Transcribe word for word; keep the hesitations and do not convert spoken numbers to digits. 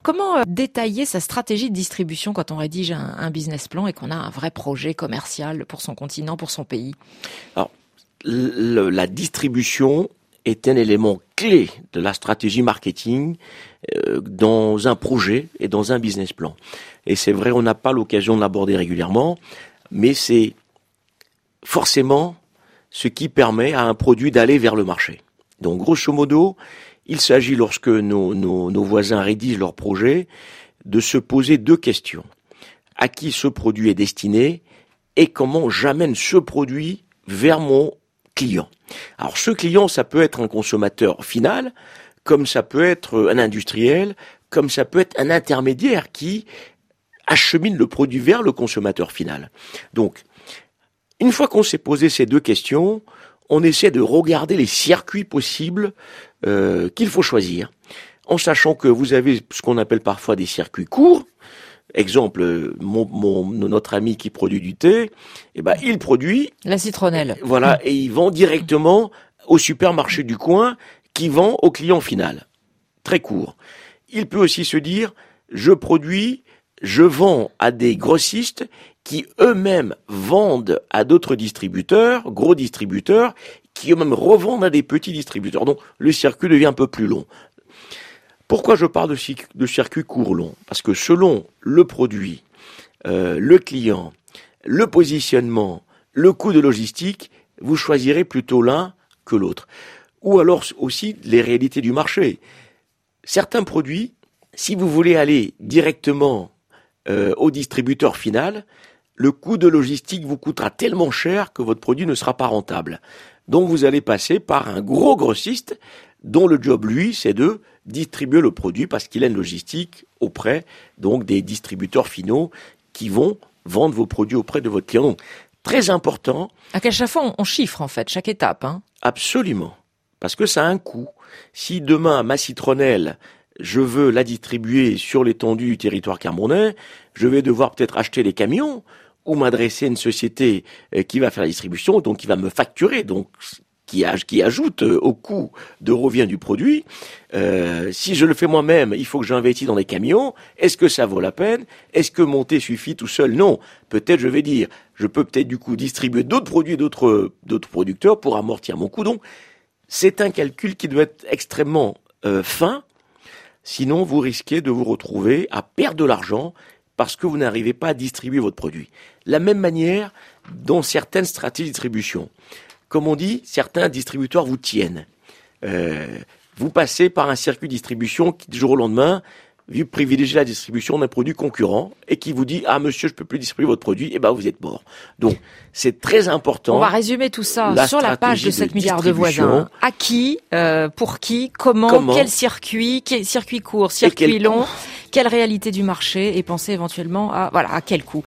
comment euh, détailler sa stratégie de distribution quand on rédige un, un business plan et qu'on a un vrai projet commercial pour son continent, pour son pays? Alors, le, la distribution est un élément clé de la stratégie marketing euh, dans un projet et dans un business plan. Et c'est vrai, on n'a pas l'occasion de l'aborder régulièrement, mais c'est forcément ce qui permet à un produit d'aller vers le marché. Donc, grosso modo, il s'agit, lorsque nos, nos, nos voisins rédigent leur projet, de se poser deux questions. À qui ce produit est destiné et comment j'amène ce produit vers mon client. Alors, ce client, ça peut être un consommateur final, comme ça peut être un industriel, comme ça peut être un intermédiaire qui achemine le produit vers le consommateur final. Donc, une fois qu'on s'est posé ces deux questions, on essaie de regarder les circuits possibles euh, qu'il faut choisir, en sachant que vous avez ce qu'on appelle parfois des circuits courts. Exemple, mon, mon, notre ami qui produit du thé, eh ben, il produit la citronnelle. Voilà, et il vend directement au supermarché du coin qui vend au client final. Très court. Il peut aussi se dire, je produis, je vends à des grossistes qui eux-mêmes vendent à d'autres distributeurs, gros distributeurs, qui eux-mêmes revendent à des petits distributeurs. Donc, le circuit devient un peu plus long. Pourquoi je parle de, de circuit court long? Parce que selon le produit, euh, le client, le positionnement, le coût de logistique, vous choisirez plutôt l'un que l'autre. Ou alors aussi les réalités du marché. Certains produits, si vous voulez aller directement euh, au distributeur final, le coût de logistique vous coûtera tellement cher que votre produit ne sera pas rentable. Donc vous allez passer par un gros grossiste dont le job, lui, c'est de distribuer le produit parce qu'il a une logistique auprès donc des distributeurs finaux qui vont vendre vos produits auprès de votre client. Donc, très important. À chaque fois, on chiffre en fait, chaque étape. Hein. Absolument. Parce que ça a un coût. Si demain, ma citronnelle, je veux la distribuer sur l'étendue du territoire camerounais, je vais devoir peut-être acheter des camions ou m'adresser à une société qui va faire la distribution, donc qui va me facturer, donc qui, qui ajoute au coût de revient du produit. Euh, si je le fais moi-même, il faut que j'investisse dans des camions. Est-ce que ça vaut la peine? Est-ce que monter suffit tout seul? Non. Peut-être, je vais dire, je peux peut-être du coup distribuer d'autres produits, d'autres, d'autres producteurs pour amortir mon coût. Donc, c'est un calcul qui doit être extrêmement euh, fin. Sinon, vous risquez de vous retrouver à perdre de l'argent parce que vous n'arrivez pas à distribuer votre produit. La même manière dans certaines stratégies de distribution. Comme on dit, certains distributeurs vous tiennent. Euh, vous passez par un circuit de distribution qui, du jour au lendemain, vu privilégier la distribution d'un produit concurrent et qui vous dit « Ah, monsieur, je peux plus distribuer votre produit », et ben vous êtes mort. Donc, c'est très important. On va résumer tout ça la sur la page de sept milliards de voisins. À qui, euh, pour qui, comment, comment, quel circuit, quel circuit court, circuit long, quelle réalité du marché et penser éventuellement à, voilà, à quel coût.